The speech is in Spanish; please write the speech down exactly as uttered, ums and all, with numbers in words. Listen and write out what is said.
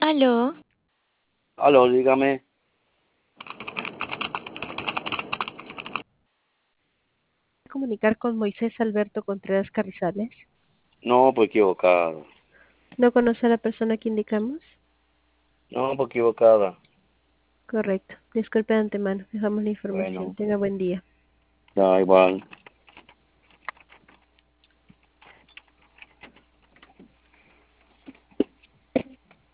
Aló, Aló, dígame. Comunicar con Moisés Alberto Contreras Carrizales. No, pues equivocada. ¿No conoce a la persona que indicamos? No, pues equivocada. Correcto. Disculpe de antemano. Dejamos la información. Bueno, Tenga buen día. da igual.